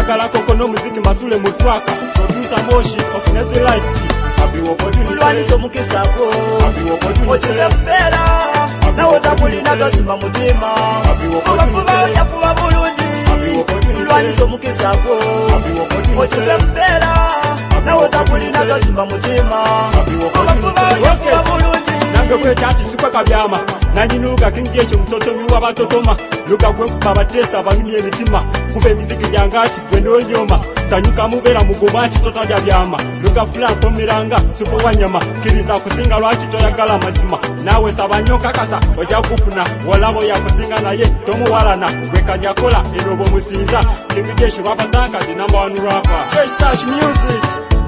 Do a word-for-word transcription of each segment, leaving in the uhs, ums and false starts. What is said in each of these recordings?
njagala koko no muziki masule mutwaka producer moshi of the light happy opportunity ulwanizo mukisako ochilempera na otabulina tazima mutima obakuba yakuba bulungi ulwanizo mukisako ochilempera na otabulina tazima mutima obakuba yakuba bulungi nange kwe chati sikwa kabyama nanyinuga kingesho mtoto miwa batotoma luka gwe kubabatesa bamini emitima kube miziki jangati gwe nonyoma sanyuka mubera mugumati totaja byama luka fula pomiranga supo wanyama kiriza kusinga lwachi toyagala mazima nawe sabanyoka kasa oja kufuna walabo ya kusinga naye tomu walana gwe kanyakola erobo musinza kingesho babataka the number one rapper Fresh Touch Music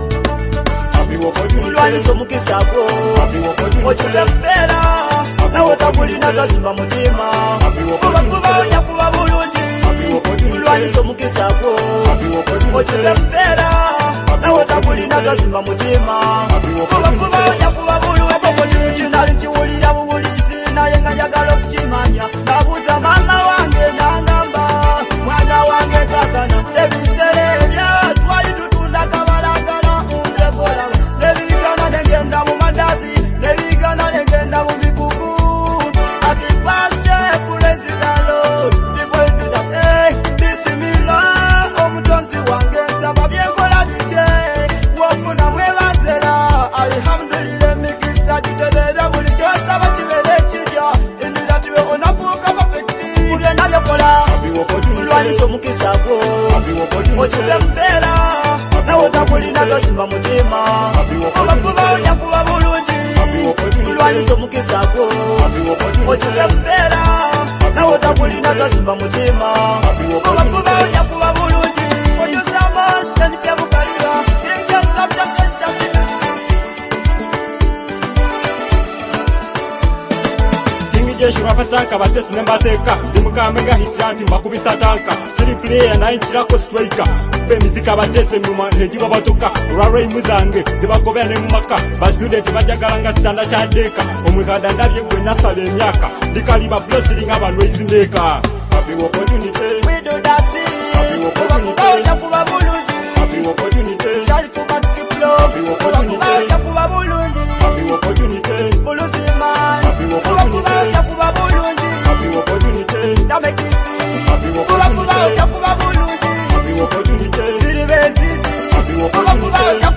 ulwanizo mukisako ochilempera na otabulina tazima mutima obakuba yakuba bulungi ulwanizo mukisako ochilempera na otabulina tazima mutima obakuba yakuba bulungi kinali nkiwulira buwulizi naye nga njagala okukimanya nabuuza mama wange nangamba mwana wange kakana ebisere ebya twali tutunda kabalagala undekola nebigana negenda mu mandazi nebigana negenda mu bikuku ati paste kulezigalo people do that eh bismillah omutonzi wange nsaba byenkola bite wofuna mwebazera alhamdulillah mikisa kiterera buli kyosaba kibere kirya endira tiwe onafuuka perfecti buli nabyokola ulwanizo mukisako ochilempera nawe otabulina tazima mutima obakuba yakuba bulungi ulwanizo mukisako ochilempera nawe otabulina tazima mutima obakuba yakuba bulungi oyusamaseni byabukalira Jeshi wapataka batesi nembateka dimukamenga hitanti makubisa tanka siri player na inchirako striker be mizika batese nyuma nejiba batoka rare muzange zibagobya ne mumaka ba student bajagalanga standa cha deka omwikada ndabye gwe nasale emyaka dikaliba blessing abantu izindeka happy opportunity we do that happy opportunity yakuba bulungi happy opportunity shali fumat kiplo happy opportunity yakuba bulungi happy opportunity buluzima happy opportunity yakuba bulungi happy opportunity namekisi happy opportunity yakuba bulungi happy opportunity ziri bezizi happy opportunity